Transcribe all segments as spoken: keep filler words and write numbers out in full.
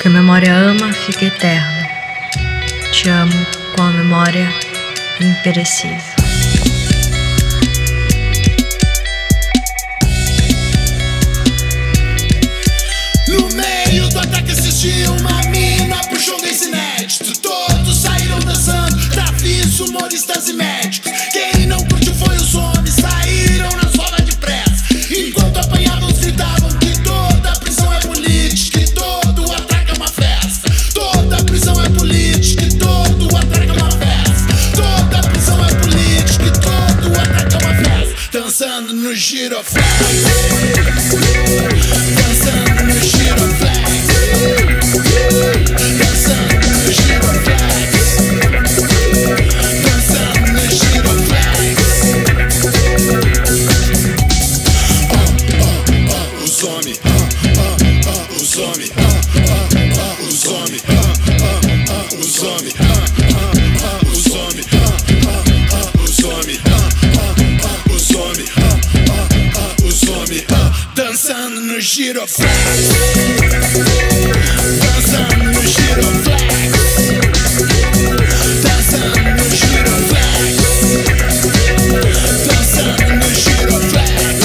que a memória ama fica eterno. Te amo com a memória imperecível. No meio do ataque assistia uma mina pro show desse inédito. Todos saíram dançando, trafios, humoristas e médicos. Quem não curtiu foi os homens, saíram nas rodas de pressa. Enquanto apanhavam, gritavam que toda prisão é política e todo ataque é uma festa. Toda prisão é política e todo ataque é uma festa. Toda prisão é política e todo ataque é uma festa. Dançando no giroflex, dançando no giroflex, dançando no giroflex, dançando no giroflex. Oh, oh, oh, os homens, oh, oh, oh, os homens, oh, oh, oh, os homens, oh, oh, oh, os homens, oh, oh, oh, os homens, oh, oh, oh, os homens, oh, oh, oh, os homens, oh, oh, oh, os homens, oh, dançando no giroflex, dançando no giroflex, dançando no giroflex, dançando no giroflex.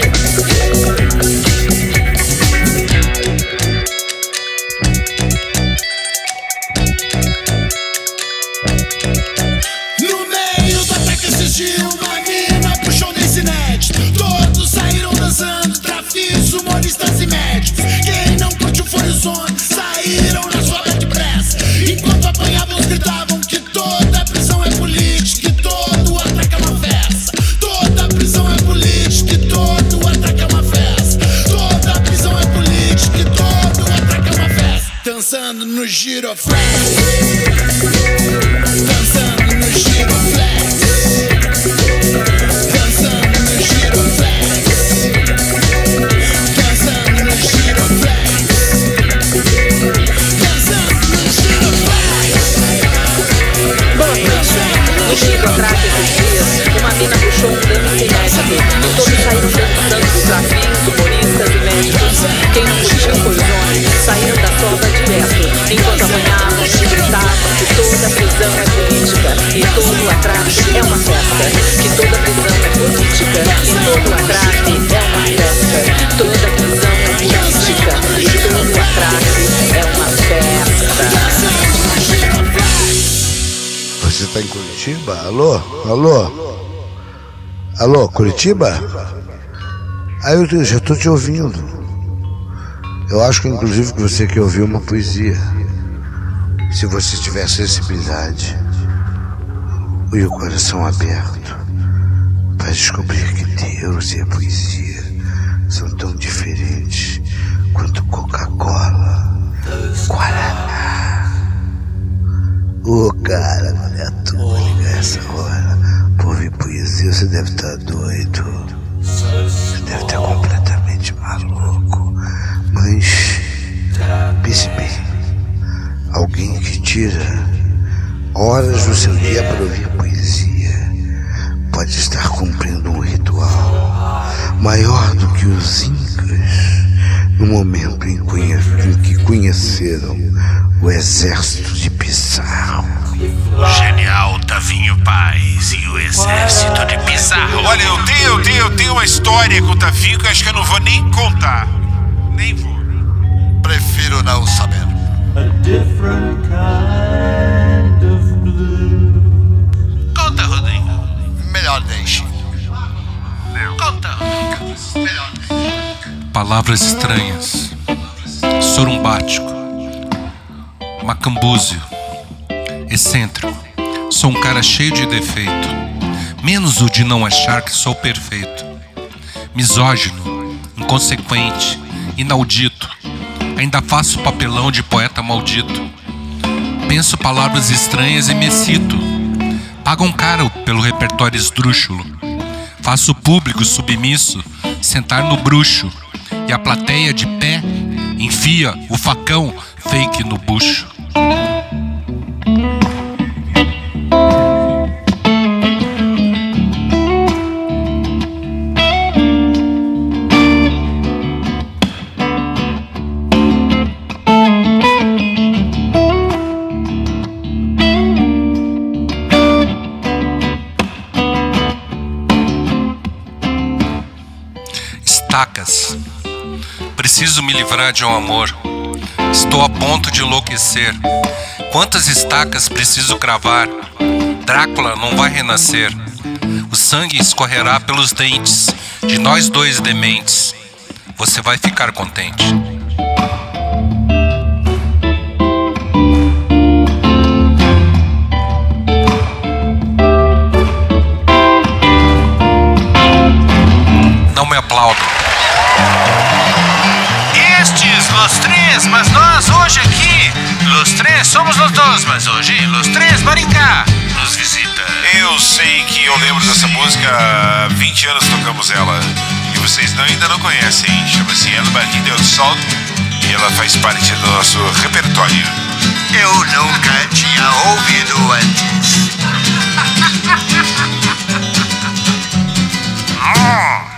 No meio do ataque assistiu uma mina pro show desse inédito. Todos saíram dançando, trafios, humoristas e médicos. Quem não curtiu foi os homens, saíram nas rodas de pressa. Enquanto apanhavam, gritavam que toda prisão é política e todo ataque é uma festa. Toda prisão é política e todo ataque é uma festa. Toda prisão é política e todo ataque é uma festa. Dançando no giroflex, dançando no giroflex, dançando no giroflex, dançando no giroflex, dançando no giroflex. Boa noite. No Chico Atraque esses dias, uma mina puxou um dance inédito e todos saíram dançando dos desafios, humoristas e médicos. Quem não curtiu foi os homens, saíram da toba direto. Enquanto apanhavam, gritavam que toda prisão é política e todo atraque é uma festa. Que toda prisão é política e todo atraque é uma festa. Toda prisão é política e todo atraque é uma festa. Você tá em Curitiba? Alô? Alô? Alô, Curitiba? Aí eu já tô te ouvindo. Eu acho que inclusive que você quer ouvir uma poesia. Se você tiver sensibilidade e o coração aberto para descobrir que Deus e a poesia são tão diferentes quanto Coca-Cola, Guaraná. Ô cara, não é à toa ligar essa hora pra ouvir poesia, você deve estar doido. Você deve estar completamente maluco. Mas pense bem, alguém que tira horas do seu dia para ouvir poesia pode estar cumprindo um ritual maior do que os incas no momento em, conhe- em que conheceram o exército de Pizarro. Genial, Tavinho Paz e o exército de Pizarro. Olha, eu tenho, eu tenho, eu tenho uma história com o Tavinho que eu acho que eu não vou nem contar. Nem vou. Prefiro não saber. A different kind of blue. Conta, Rodrigo. Melhor deixe. Conta. Melhor deixe. Palavras estranhas. Sorumbático. Macambúzio. Excêntrico. Sou um cara cheio de defeito. Menos o de não achar que sou perfeito. Misógino. Inconsequente. Inaudito. Ainda faço papelão de poeta maldito. Penso palavras estranhas e me excito. Pagam caro pelo repertório esdrúxulo. Faço o público submisso sentar no bruxo. E a plateia de pé enfia o facão fake no bucho. estacas. Preciso me livrar de um amor. Estou a ponto de enlouquecer. Quantas estacas preciso cravar? Drácula não vai renascer. O sangue escorrerá pelos dentes de nós dois dementes. Você vai ficar contente. Não me aplaudam. Estes, los três, mas nós hoje aqui, los três somos los dois, mas hoje, los três Maringá nos visita. Eu sei que eu lembro dessa música, há vinte anos tocamos ela, e vocês não, ainda não conhecem, chama-se El Barril del Sol, e ela faz parte do nosso repertório. Eu nunca tinha ouvido antes. Oh.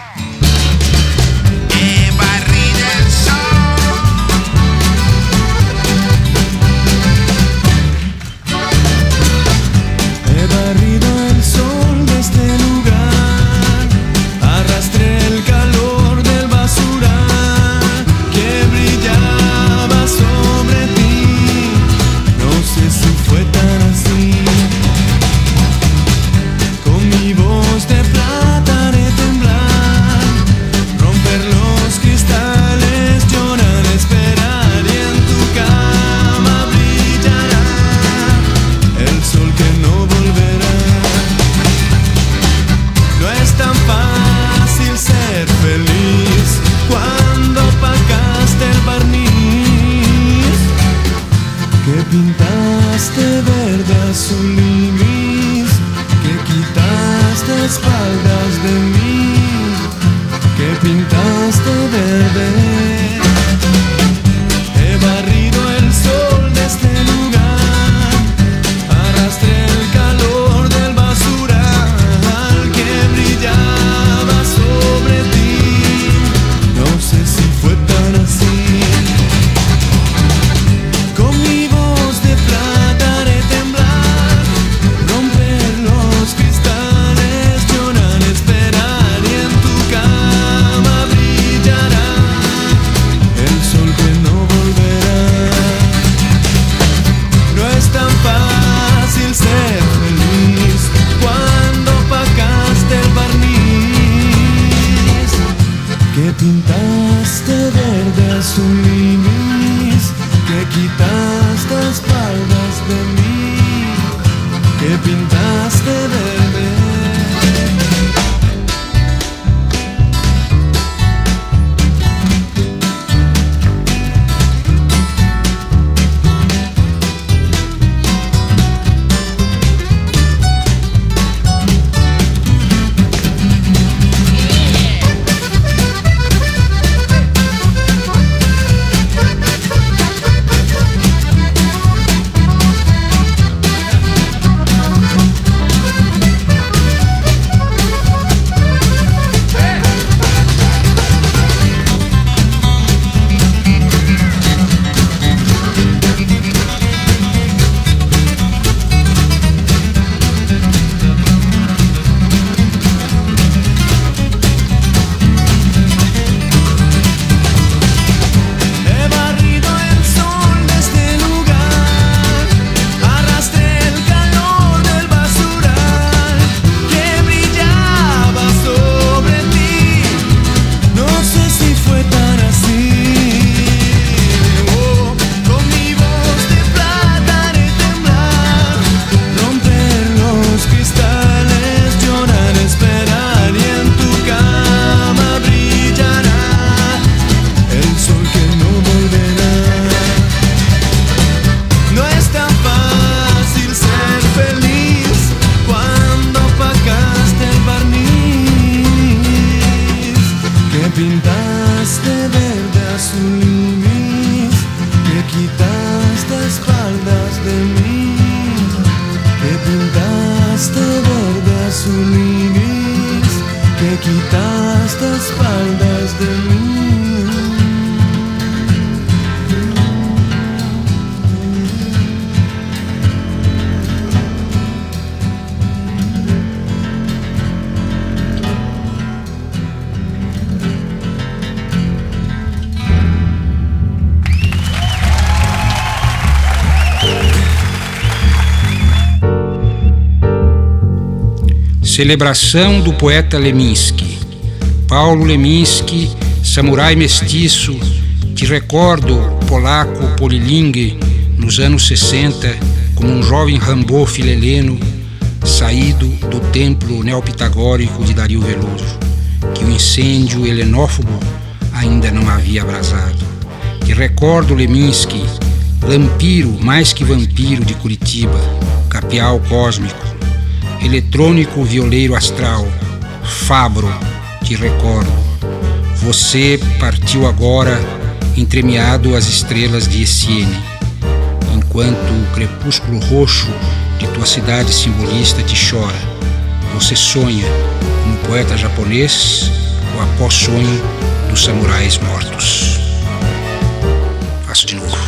Celebração do poeta Leminski. Paulo Leminski, samurai mestiço, te recordo, polaco polilingue, nos anos sessenta, como um jovem Rambo fileleno, saído do templo neopitagórico de Dario Veloso, que o incêndio helenófobo ainda não havia abrasado. Te recordo, Leminski, lampiro mais que vampiro de Curitiba, capial cósmico, eletrônico violeiro astral, Fabro, te recordo. Você partiu agora entremeado às estrelas de Essiene, enquanto o crepúsculo roxo de tua cidade simbolista te chora. Você sonha, como poeta japonês, o após-sonho dos samurais mortos. Faço de novo.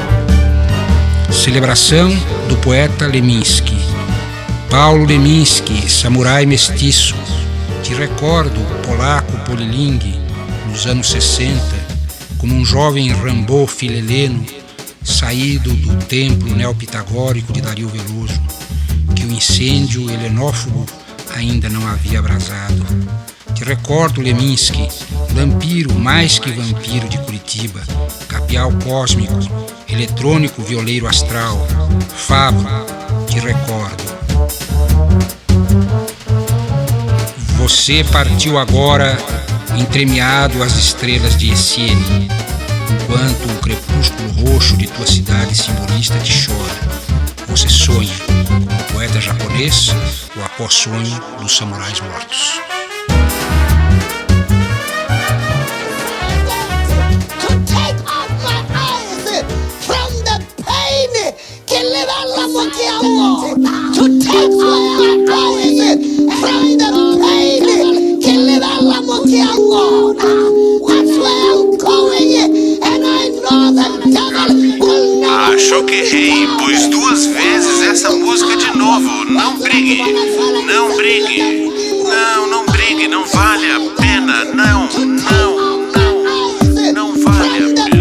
Celebração do poeta Leminski. Paulo Leminski, samurai mestiço, te recordo, polaco polilingue, nos anos sessenta, como um jovem Rambo fileleno, saído do templo neopitagórico de Dario Veloso, que o incêndio helenófobo ainda não havia abrasado. Te recordo, Leminski, vampiro mais que vampiro de Curitiba, capial cósmico, eletrônico violeiro astral, Fabro, te recordo. Você partiu agora entremeado às estrelas de Essiene, enquanto o crepúsculo roxo de tua cidade simbolista te chora. Você sonha, como poeta japonês, o após-sonho dos samurais mortos. Achou que errei, pus duas vezes essa música de novo. Não brigue, não brigue, não, não brigue, não vale a pena, não, não, não, não vale a pena.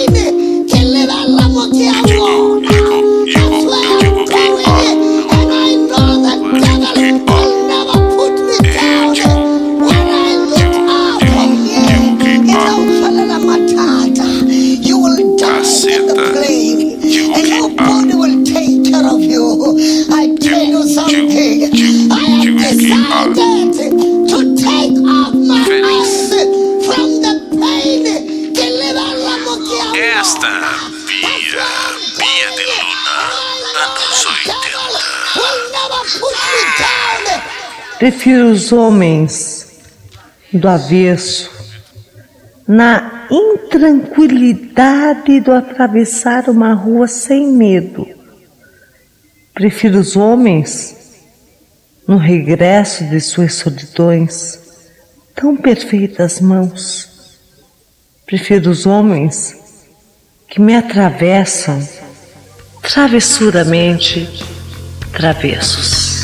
Eu digo, digo, digo, eu digo que ó, eu digo que ó, eu digo, digo, digo que ó, caceta. Esta Bia, Bia de Luna, anos oitenta. Prefiro os homens do avesso, na intranquilidade do atravessar uma rua sem medo. Prefiro os homens no regresso de suas solidões, tão perfeitas mãos. Prefiro os homens que me atravessam travessuramente travessos.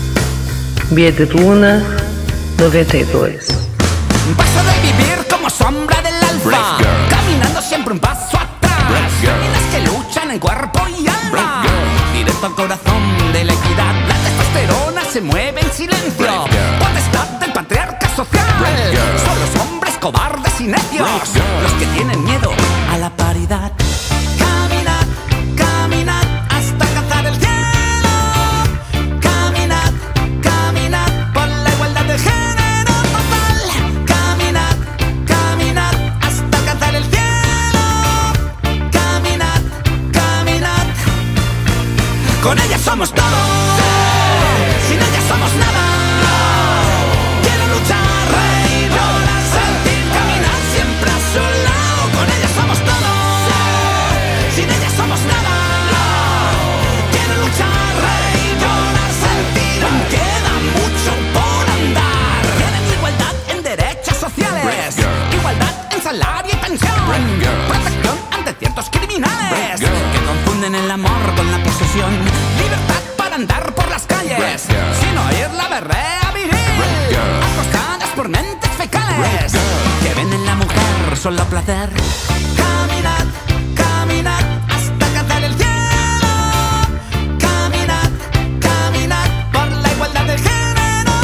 Bia de Luna, noventa e dois. Paso de vivir como sombra del alfa, caminando siempre un paso atrás. Caminas que luchan en cuerpo y alma, directo al corazón de la equidad. La testosterona se mueve en silencio, potestad del patriarca social. Son los hombres cobardes y necios los que tienen miedo a la paridad. Caminad, caminad hasta alcanzar el cielo. Caminad, caminad por la igualdad de género total. Caminad, caminad hasta alcanzar el cielo. Caminad, caminad. Con ellas somos todo, sin ellas somos nada. Quiero luchar, reír, llorar, sentir, caminar siempre a su lado. Con ellas somos todo, sin ellas somos nada. Quiero luchar, reír, llorar, sentir. Aún queda mucho por andar. Quieren igualdad en derechos sociales, igualdad en salario y pensión, protección ante ciertos criminales que confunden el amor con la posesión. Libertad para andar por las calles sin oír la berrea viril, acostadas por mentes fecales que ven en la mujer solo placer. Caminad, caminad hasta alcanzar el cielo. Caminad, caminad por la igualdad de género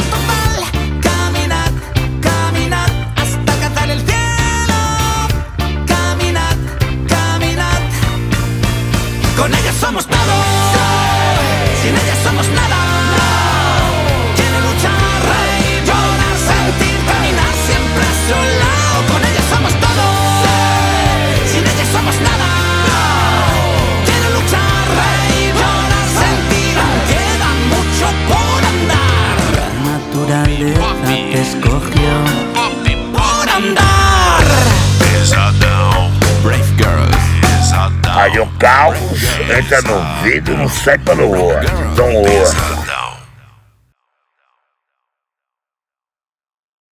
te escogió por andar Pesadão. Brave Girls. Pesadão. Aí o caos entra no vidro e não sai pelo outro. Então,